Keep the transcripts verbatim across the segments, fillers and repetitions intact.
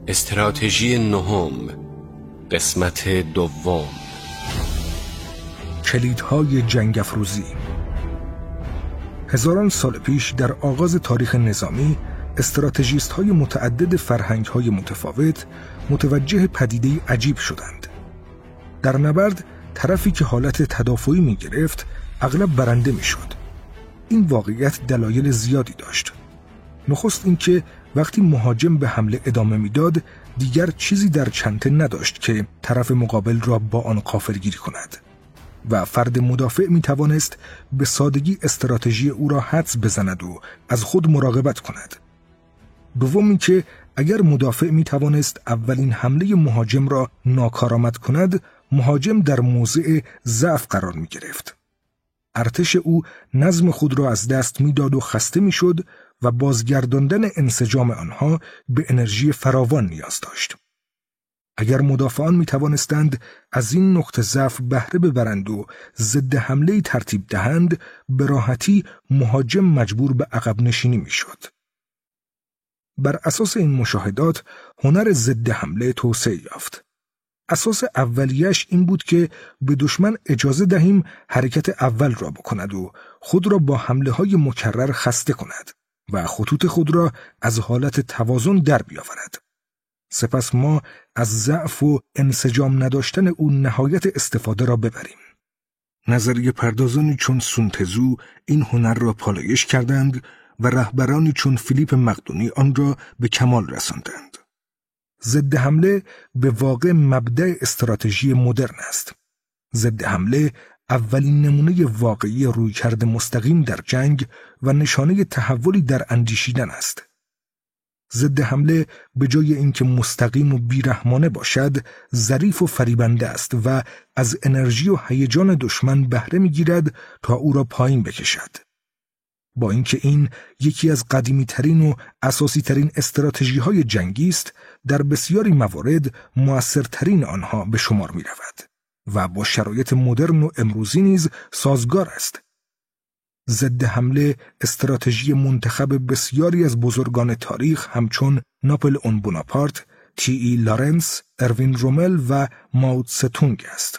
استراتژی نهم، قسمت دوم. کلیدهای جنگ افروزی. هزاران سال پیش در آغاز تاریخ نظامی، استراتژیست‌های متعدد فرهنگ‌های متفاوت متوجه پدیده‌ای عجیب شدند. در نبرد، طرفی که حالت تدافعی می‌گرفت، اغلب برنده می‌شد. این واقعیت دلایل زیادی داشت. نخست اینکه وقتی مهاجم به حمله ادامه میداد، دیگر چیزی در چنته نداشت که طرف مقابل را با آن غافلگیری کند و فرد مدافع می توانست به سادگی استراتژی او را حدس بزند و از خود مراقبت کند. دوم اینکه اگر مدافع می توانست اولین حمله مهاجم را ناکارآمد کند، مهاجم در موضع ضعف قرار می گرفت. ارتش او نظم خود را از دست می داد و خسته می شد و بازگرداندن انسجام آنها به انرژی فراوان نیاز داشت. اگر مدافعان می توانستند از این نقطه ضعف بهره ببرند و ضد حمله ترتیب دهند، به راحتی مهاجم مجبور به عقب نشینی می شد. بر اساس این مشاهدات، هنر ضد حمله توسعه یافت. اساس اولیش این بود که به دشمن اجازه دهیم حرکت اول را بکند و خود را با حمله های مکرر خسته کند و خطوط خود را از حالت توازن در بیاورد. سپس ما از ضعف و انسجام نداشتن او نهایت استفاده را ببریم. نظریه پردازانی چون سونتزو این هنر را پالایش کردند و رهبرانی چون فیلیپ مقدونی آن را به کمال رساندند. ضد حمله به واقع مبدأ استراتژی مدرن است. ضد حمله اولین نمونه واقعی رویکرد مستقیم در جنگ و نشانه تحولی در اندیشیدن است. ضد حمله به جای اینکه مستقیم و بیرحمانه باشد، ظریف و فریبنده است و از انرژی و هیجان دشمن بهره می‌گیرد تا او را پایین بکشد. با اینکه این یکی از قدیمی ترین و اساسی ترین استراتژی های جنگی است، در بسیاری موارد مؤثرترین آنها به شمار می رود و با شرایط مدرن و امروزی نیز سازگار است. ضد حمله استراتژی منتخب بسیاری از بزرگان تاریخ همچون ناپلئون بوناپارت، تی ای لارنس، اروین رومل و مائو تسه-تونگ است.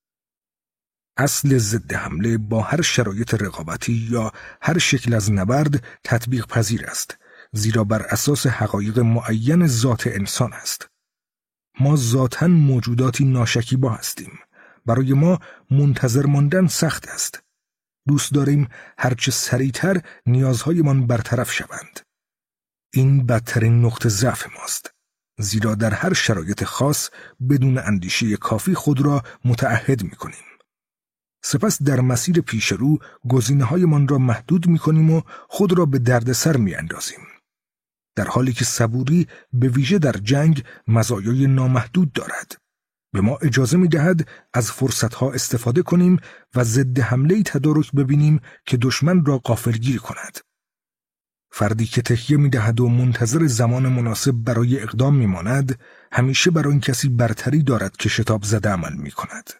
اصل ضد حمله با هر شرایط رقابتی یا هر شکل از نبرد تطبیق پذیر است، زیرا بر اساس حقایق معین ذات انسان است. ما ذاتاً موجوداتی ناشکیبا هستیم. برای ما منتظر ماندن سخت است. دوست داریم هرچه سریعتر نیازهایمان برطرف شوند. این بدترین نقطه ضعف ماست، زیرا در هر شرایط خاص بدون اندیشه کافی خود را متعهد می کنیم. سپس در مسیر پیش رو گزینه‌هایمان را محدود می‌کنیم و خود را به دردسر می‌اندازیم. در حالی که صبوری به ویژه در جنگ مزایای نامحدود دارد. به ما اجازه می‌دهد از فرصت‌ها استفاده کنیم و ضد حمله‌ای تدارک ببینیم که دشمن را غافلگیر کند. فردی که تکیه می‌دهد و منتظر زمان مناسب برای اقدام می‌ماند، همیشه بر آن کسی برتری دارد که شتاب زده عمل می‌کند.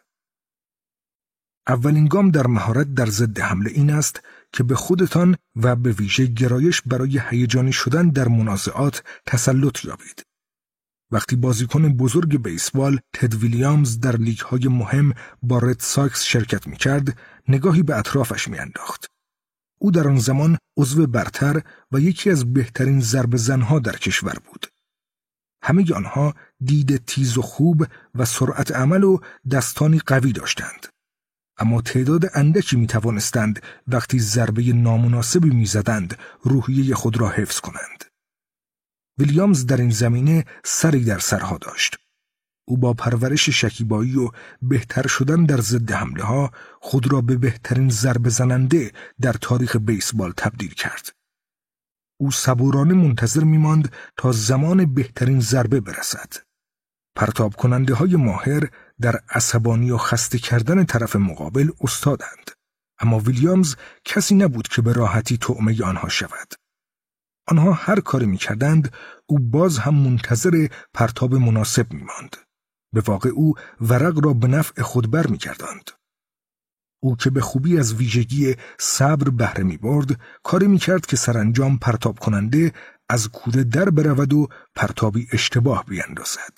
اولین گام در مهارت در ضد حمله این است که به خودتان و به ویژه گرایش برای هیجانی شدن در منازعات تسلط یابید. وقتی بازیکن بزرگ بیسبال تد ویلیامز در لیگ‌های مهم با رد ساکس شرکت می‌کرد، نگاهی به اطرافش می‌انداخت. او در آن زمان عضو برتر و یکی از بهترین ضربه‌زن‌ها در کشور بود. همه آنها دید تیز و خوب و سرعت عمل و دستانی قوی داشتند. اما تعداد اندکی می توانستند وقتی ضربه نامناسبی می زدند روحیه خود را حفظ کنند. ویلیامز در این زمینه سری در سرها داشت. او با پرورش شکیبایی و بهتر شدن در ضد حمله ها خود را به بهترین ضربه زننده در تاریخ بیسبال تبدیل کرد. او صبورانه منتظر می ماند تا زمان بهترین ضربه برسد. پرتاب کننده های ماهر در عصبانی و خسته کردن طرف مقابل استادند، اما ویلیامز کسی نبود که به راحتی طعمه آنها شود. آنها هر کاری می‌کردند، او باز هم منتظر پرتاب مناسب می‌ماند. به واقع او ورق را به نفع خود بر می‌گرداند. او که به خوبی از ویژگی صبر بهره می‌برد، کاری می‌کرد که سرانجام پرتاب کننده از کوره در برود و پرتابی اشتباه بیندازد.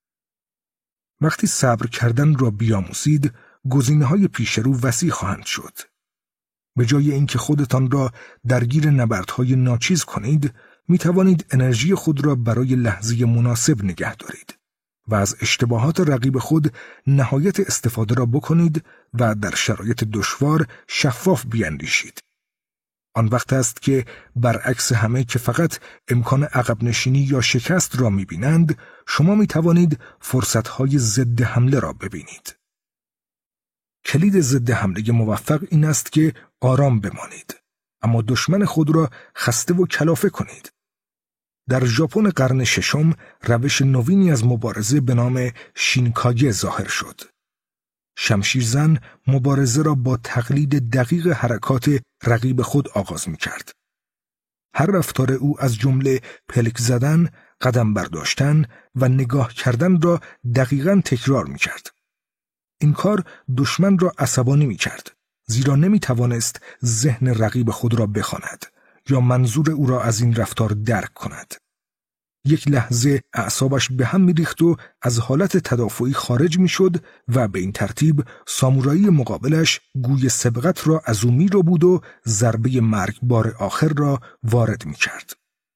وقتی صبر کردن را بیاموزید، گزینه‌های پیش رو وسیع خواهند شد. به جای اینکه خودتان را درگیر نبردهای ناچیز کنید، می توانید انرژی خود را برای لحظه مناسب نگه دارید و از اشتباهات رقیب خود نهایت استفاده را بکنید و در شرایط دشوار شفاف بیاندیشید. آن وقت است که برعکس همه که فقط امکان عقب نشینی یا شکست را می بینند، شما می توانید فرصتهای ضد حمله را ببینید. کلید ضد حمله موفق این است که آرام بمانید، اما دشمن خود را خسته و کلافه کنید. در ژاپن قرن ششم روش نوینی از مبارزه به نام شینکاگه ظاهر شد. شمشیرزن مبارزه را با تقلید دقیق حرکات رقیب خود آغاز می کرد. هر رفتار او از جمله پلک زدن، قدم برداشتن و نگاه کردن را دقیقاً تکرار می کرد. این کار دشمن را عصبانی می کرد، زیرا نمی توانست ذهن رقیب خود را بخواند یا منظور او را از این رفتار درک کند. یک لحظه اعصابش به هم می ریخت و از حالت تدافعی خارج می شد و به این ترتیب سامورایی مقابلش گوی سبقت را از او می رو بود و ضربه مرگبار آخر را وارد می کرد.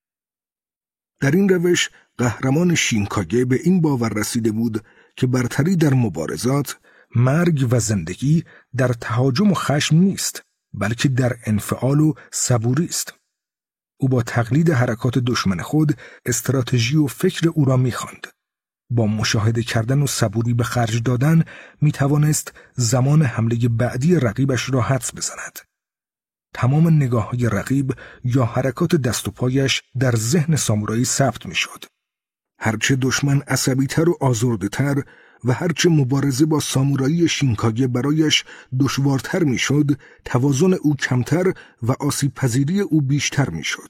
در این روش قهرمان شینکاگه به این باور رسیده بود که برتری در مبارزات، مرگ و زندگی در تهاجم و خشم نیست، بلکه در انفعال و صبوری است. او با تقلید حرکات دشمن خود استراتژی و فکر او را می‌خواند. با مشاهده کردن و صبوری به خرج دادن می‌توانست زمان حمله بعدی رقیبش را حدس بزند. تمام نگاه‌های رقیب یا حرکات دست و پایش در ذهن سامورایی ثبت می‌شد. هرچه دشمن عصبی‌تر و آزرده‌تر و هرچه مبارزه با سامورایی شینکاگه برایش دشوارتر میشد، توازن او کمتر و آسیب پذیری او بیشتر میشد.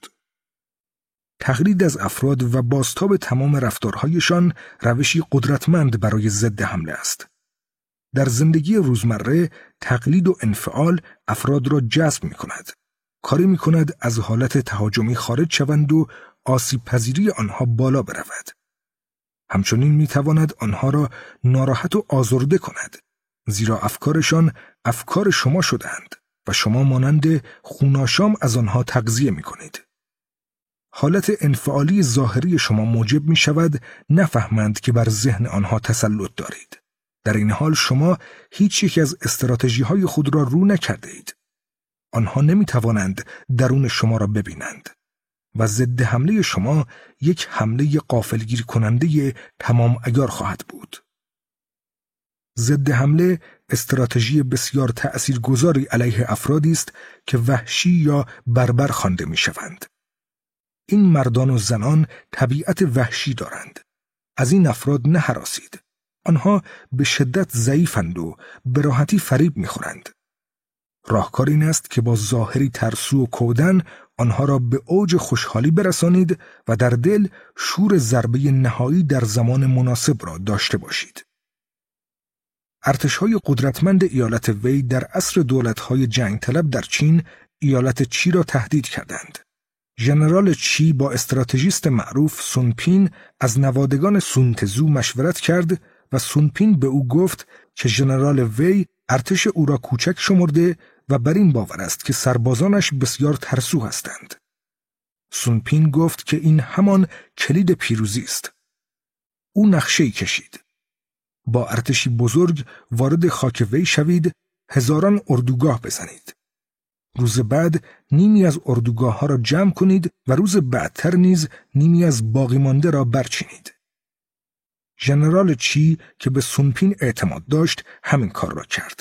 تقلید از افراد و بازتاب تمام رفتارهایشان روشی قدرتمند برای ضد حمله است. در زندگی روزمره تقلید و انفعال افراد را جذب می کند. کاری می کند از حالت تهاجمی خارج شوند و آسیب پذیری آنها بالا برود. همچنین می تواند آنها را ناراحت و آزرده کند، زیرا افکارشان افکار شما شدند و شما مانند خوناشام از آنها تغذیه می کنید. حالت انفعالی ظاهری شما موجب می شود نفهمند که بر ذهن آنها تسلط دارید. در این حال شما هیچ یک از استراتژی های خود را رو نکرده اید. آنها نمی توانند درون شما را ببینند و ضد حمله شما یک حمله غافلگیر کننده تمام عیار خواهد بود. ضد حمله استراتژی بسیار تأثیرگذاری علیه افرادی است که وحشی یا بربر خوانده می‌شوند. این مردان و زنان طبیعت وحشی دارند. از این افراد نهراسید. آنها به شدت ضعیفند و به راحتی فریب می‌خورند. راهکار این است که با ظاهری ترسو و کودن آنها را به اوج خوشحالی برسانید و در دل شور ضربه نهایی در زمان مناسب را داشته باشید. ارتش‌های قدرتمند ایالت وی در عصر دولت‌های جنگ طلب در چین ایالت چی را تهدید کردند. ژنرال چی با استراتژیست معروف سون پین از نوادگان سون تزو مشورت کرد و سون پین به او گفت که ژنرال وی ارتش او را کوچک شمرده و بر این باور است که سربازانش بسیار ترسو هستند. سون پین گفت که این همان کلید پیروزی است. او نقشه‌ای کشید. با ارتشی بزرگ وارد خاک وی شوید، هزاران اردوگاه بزنید. روز بعد نیمی از اردوگاه ها را جمع کنید و روز بعدتر نیز نیمی از باقی مانده را برچینید. ژنرال چی که به سون پین اعتماد داشت همین کار را کرد.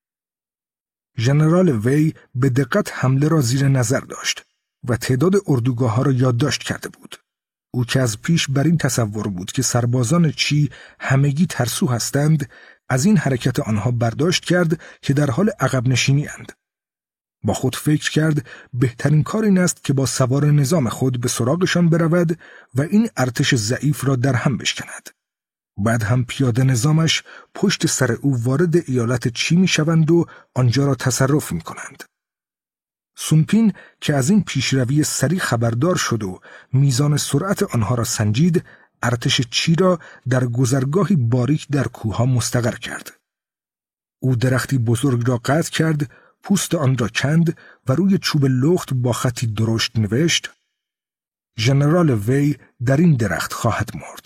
ژنرال وی به دقت حمله را زیر نظر داشت و تعداد اردوگاه ها را یادداشت کرده بود. او که از پیش بر این تصور بود که سربازان چی همگی ترسو هستند، از این حرکت آنها برداشت کرد که در حال عقب نشینی اند. با خود فکر کرد بهترین کار این است که با سوار نظام خود به سراغشان برود و این ارتش ضعیف را در هم بشکند. بعد هم پیاده نظامش پشت سر او وارد ایالت چی می شوند و آنجا را تصرف می کنند. سونپین که از این پیشروی سریع خبردار شد و میزان سرعت آنها را سنجید، ارتش چی را در گذرگاهی باریک در کوهها مستقر کرد. او درختی بزرگ را قطع کرد، پوست آن را کند و روی چوب لخت با خطی درشت نوشت: ژنرال وی در این درخت خواهد مرد.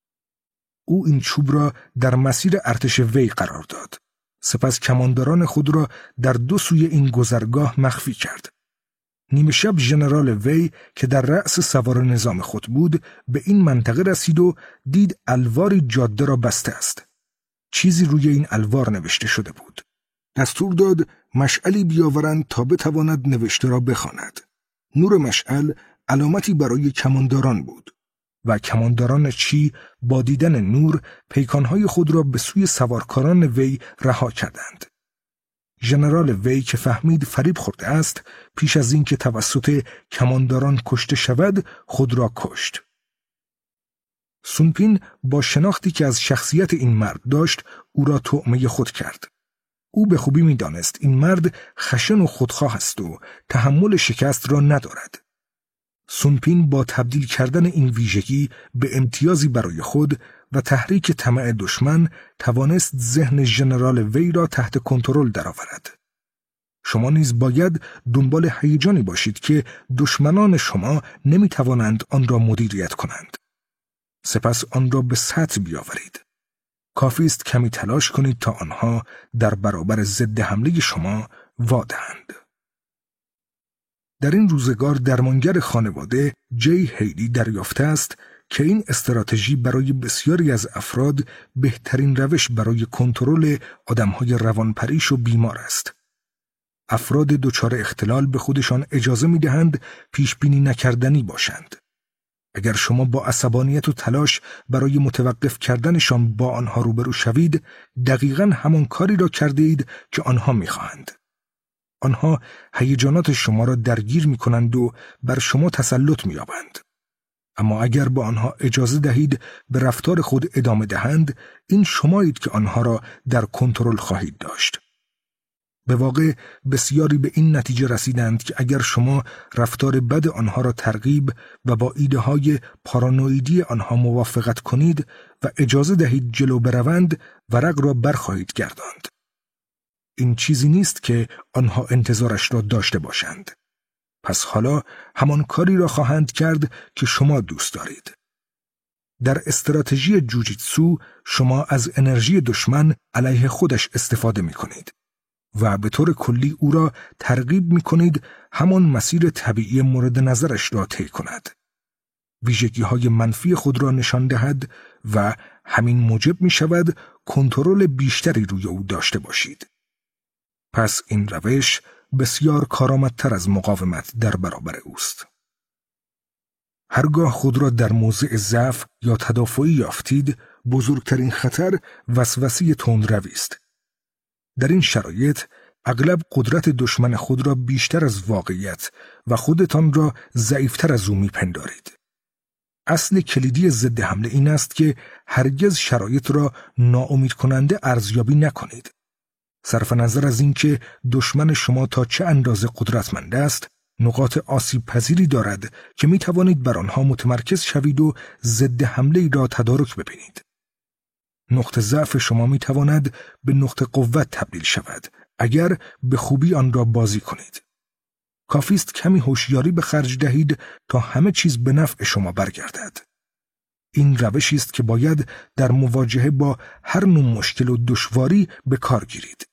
او این چوب را در مسیر ارتش وی قرار داد. سپس کمانداران خود را در دو سوی این گذرگاه مخفی کرد. نیمه شب ژنرال وی که در رأس سوار نظام خود بود به این منطقه رسید و دید الواری جاده را بسته است. چیزی روی این الوار نوشته شده بود. دستور داد مشعلی بیاورند تا بتواند نوشته را بخواند. نور مشعل علامتی برای کمانداران بود و کمانداران چی با دیدن نور پیکانهای خود را به سوی سوارکاران وی رها کردند. ژنرال وی که فهمید فریب خورده است، پیش از اینکه توسط کمانداران کشته شود خود را کشت. سونپین با شناختی که از شخصیت این مرد داشت او را طعمه خود کرد. او به خوبی می دانست این مرد خشن و خودخواه است و تحمل شکست را ندارد. سونپین با تبدیل کردن این ویژگی به امتیازی برای خود و تحریک طمع دشمن توانست ذهن ژنرال وی را تحت کنترل درآورد. شما نیز باید دنبال هیجانی باشید که دشمنان شما نمی توانند آن را مدیریت کنند. سپس آن را به سطح بیاورید. کافی است کمی تلاش کنید تا آنها در برابر ضد حمله شما وادهند. در این روزگار درمانگر خانواده جی هیلی دریافته است که این استراتژی برای بسیاری از افراد بهترین روش برای کنترل آدمهای روانپریش و بیمار است. افراد دچار اختلال به خودشان اجازه می‌دهند پیشبینی نکردنی باشند. اگر شما با عصبانیت و تلاش برای متوقف کردنشان با آنها روبرو شوید، دقیقاً همان کاری را کرده اید که آنها می‌خواهند. آنها هیجانات شما را درگیر می‌کنند و بر شما تسلط می‌یابند. اما اگر با آنها اجازه دهید به رفتار خود ادامه دهند، این شمایید که آنها را در کنترل خواهید داشت. به واقع بسیاری به این نتیجه رسیدند که اگر شما رفتار بد آنها را ترغیب و با ایده های پارانویدی آنها موافقت کنید و اجازه دهید جلو بروند، ورق را برخواهید گرداند. این چیزی نیست که آنها انتظارش را داشته باشند. پس حالا همان کاری را خواهند کرد که شما دوست دارید. در استراتژی جوجیتسو شما از انرژی دشمن علیه خودش استفاده می کنید و به طور کلی او را ترغیب می کنید همان مسیر طبیعی مورد نظرش را طی کند. ویژگی های منفی خود را نشان دهد و همین موجب می شود کنترل بیشتری روی او داشته باشید. پس این روش بسیار کارآمدتر از مقاومت در برابر اوست. هرگاه خود را در موضع ضعف یا تدافعی یافتید، بزرگترین خطر وسوسه تندروی است. در این شرایط اغلب قدرت دشمن خود را بیشتر از واقعیت و خودتان را ضعیفتر از او میپندارید. اصل کلیدی ضد حمله این است که هرگز شرایط را ناامید کننده ارزیابی نکنید. صرف نظر از اینکه دشمن شما تا چه اندازه قدرتمند است، نقاط آسیب پذیری دارد که می توانید بر آنها متمرکز شوید و ضد حمله را تدارک ببینید. نقطه ضعف شما می تواند به نقطه قوت تبدیل شود اگر به خوبی آن را بازی کنید. کافی است کمی هوشیاری به خرج دهید تا همه چیز به نفع شما برگردد. این روشی است که باید در مواجهه با هر نوع مشکل و دشواری به کار گیرید.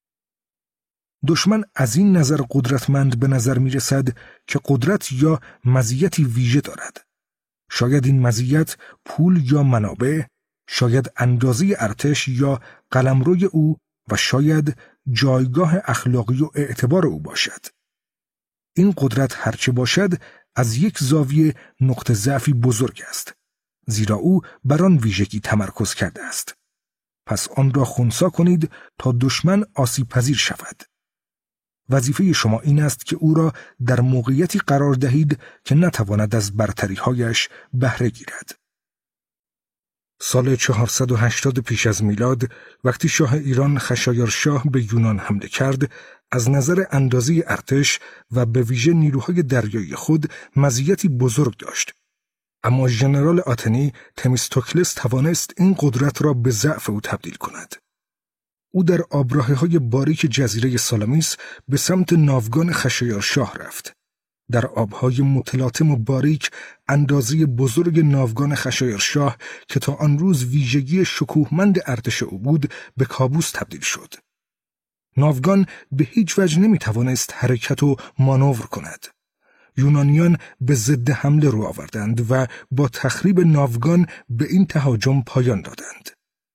دشمن از این نظر قدرتمند به نظر می رسد که قدرت یا مزیتی ویژه دارد. شاید این مزیت پول یا منابع، شاید اندازه ارتش یا قلمروی او و شاید جایگاه اخلاقی و اعتبار او باشد. این قدرت هرچه باشد از یک زاویه نقطه ضعفی بزرگ است، زیرا او بر آن ویژگی تمرکز کرده است. پس آن را خنثی کنید تا دشمن آسیب پذیر شود. وظیفه شما این است که او را در موقعیتی قرار دهید که نتواند از برتری‌هایش بهره گیرد. سال چهارصد و هشتاد پیش از میلاد وقتی شاه ایران خشایارشاه به یونان حمله کرد، از نظر اندازه ارتش و به ویژه نیروهای دریایی خود مزیتی بزرگ داشت. اما ژنرال آتنی تمیستوکلس توانست این قدرت را به ضعف او تبدیل کند. او در آبراهه‌های باریک جزیره سالامیس به سمت ناوگان خشایارشاه رفت. در آبهای متلاطم و باریک اندازه بزرگ ناوگان خشایارشاه که تا آن روز ویژگی شکوهمند ارتش او بود به کابوس تبدیل شد. ناوگان به هیچ وجه نمی توانست حرکت و مانور کند. یونانیان به ضد حمله رو آوردند و با تخریب ناوگان به این تهاجم پایان دادند.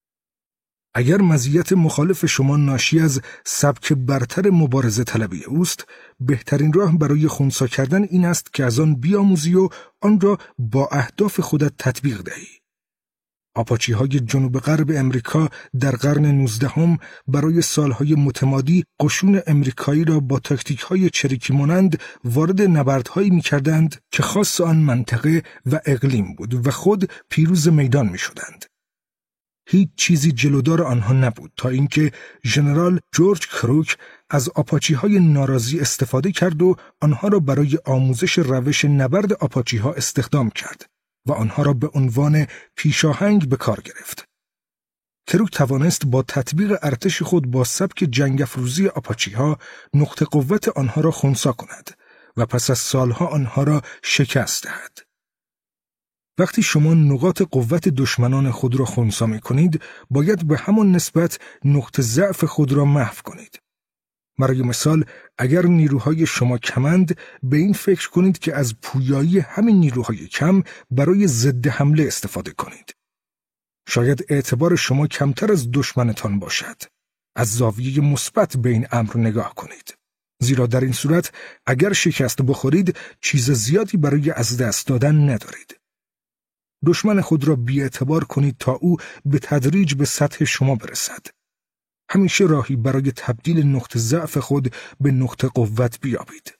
اگر مزیت مخالف شما ناشی از سبک برتر مبارزه طلبی اوست، بهترین راه برای خنثی کردن این است که از آن بیاموزی و آن را با اهداف خودت تطبیق دهی. آپاچی های جنوب غرب امریکا در قرن نوزدهم برای سالهای متمادی قشون امریکایی را با تاکتیک های چریکی مانند وارد نبردهایی می کردند که خاص آن منطقه و اقلیم بود و خود پیروز میدان می شدند. هیچ چیزی جلودار آنها نبود تا اینکه ژنرال جورج کروک از آپاچی های ناراضی استفاده کرد و آنها را برای آموزش روش نبرد آپاچی ها استخدام کرد و آنها را به عنوان پیشاهنگ به کار گرفت. کروک توانست با تطبیق ارتش خود با سبک جنگ افروزی آپاچی ها نقطه قوت آنها را خنثی کند و پس از سالها آنها را شکست دهد. وقتی شما نقاط قوت دشمنان خود را خنثی می‌کنید، باید به همان نسبت نقطه ضعف خود را محو کنید. برای مثال، اگر نیروهای شما کمند، به این فکر کنید که از پویایی همین نیروهای کم برای ضد حمله استفاده کنید. شاید اعتبار شما کمتر از دشمنتان باشد. از زاویه مثبت به این امر نگاه کنید. زیرا در این صورت اگر شکست بخورید، چیز زیادی برای از دست دادن ندارید. دشمن خود را بی‌اعتبار کنید تا او به تدریج به سطح شما برسد. همیشه راهی برای تبدیل نقطه ضعف خود به نقطه قوت بیابید.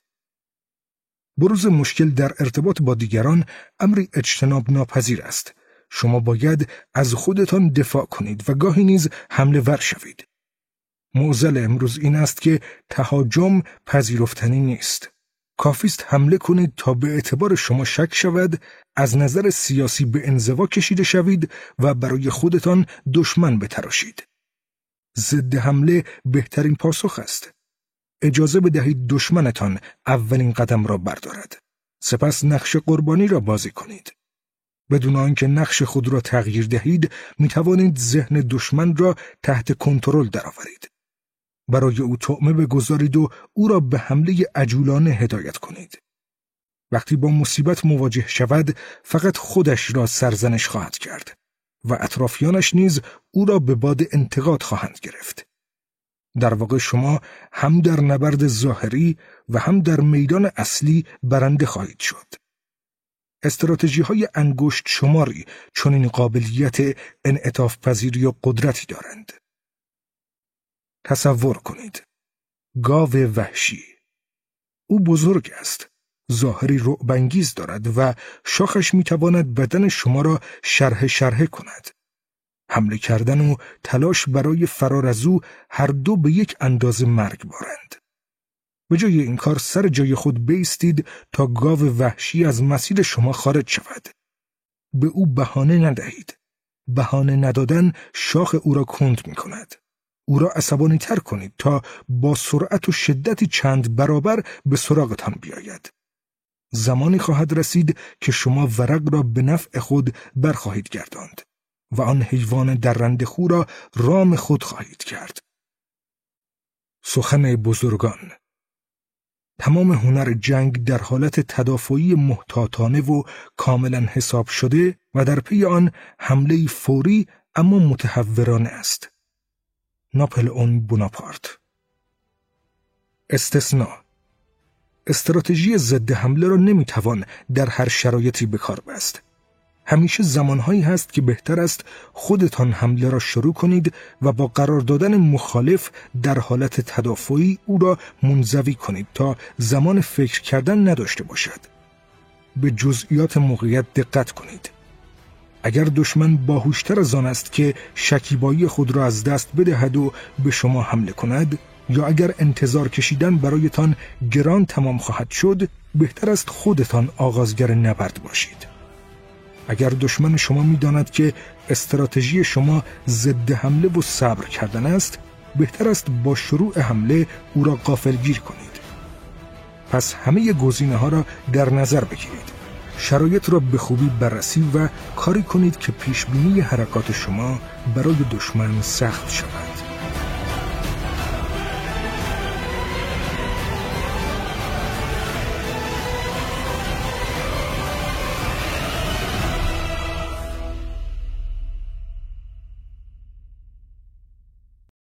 بروز مشکل در ارتباط با دیگران امری اجتناب ناپذیر است. شما باید از خودتان دفاع کنید و گاهی نیز حمله ور شوید. معضل امروز این است که تهاجم پذیرفتنی نیست. کافیست حمله کنید تا به اعتبار شما شک شود، از نظر سیاسی به انزوا کشیده شوید و برای خودتان دشمن بتراشید. ضد حمله بهترین پاسخ است. اجازه بدهید دشمنتان اولین قدم را بردارد. سپس نقش قربانی را بازی کنید. بدون آنکه نقش خود را تغییر دهید، می توانید ذهن دشمن را تحت کنترل درآورید. برای او طعمه بگذارید و او را به حمله عجولانه هدایت کنید. وقتی با مصیبت مواجه شود، فقط خودش را سرزنش خواهد کرد و اطرافیانش نیز او را به باد انتقاد خواهند گرفت. در واقع شما هم در نبرد ظاهری و هم در میدان اصلی برنده خواهید شد. استراتژی های انگشت شماری چنین قابلیت انعطاف پذیری و قدرتی دارند. تصور کنید. گاو وحشی. او بزرگ است. ظاهری رعب‌انگیز دارد و شاخش میتواند بدن شما را شرح شرح کند. حمله کردن و تلاش برای فرار از او هر دو به یک اندازه مرگبارند. به جای این کار سر جای خود بایستید تا گاو وحشی از مسیر شما خارج شود. به او بهانه ندهید. بهانه ندادن شاخ او را کند می کند. او را عصبانی تر کنید تا با سرعت و شدتی چند برابر به سراغتان بیاید. زمانی خواهد رسید که شما ورق را به نفع خود برخواهید گرداند و آن حیوان درنده خو را رام خود خواهید کرد. سخن بزرگان. تمام هنر جنگ در حالت تدافعی محتاطانه و کاملا حساب شده و در پی آن حمله فوری اما متهورانه است. ناپلئون بوناپارت. استثناء. استراتژی ضد حمله را نمیتوان در هر شرایطی به کار بست. همیشه زمانهایی هست که بهتر است خودتان حمله را شروع کنید و با قرار دادن مخالف در حالت تدافعی او را منزوی کنید تا زمان فکر کردن نداشته باشد. به جزئیات موقعیت دقت کنید. اگر دشمن باهوشتر از آن است که شکیبایی خود را از دست بدهد و به شما حمله کند، یا اگر انتظار کشیدن برایتان گران تمام خواهد شد، بهتر است خودتان آغازگر نبرد باشید. اگر دشمن شما می‌داند که استراتژی شما ضد حمله و صبر کردن است، بهتر است با شروع حمله او را غافلگیر کنید. پس همه گزینه‌ها را در نظر بگیرید. شرایط را به خوبی بررسی و کاری کنید که پیشبینی حرکات شما برای دشمن سخت شود.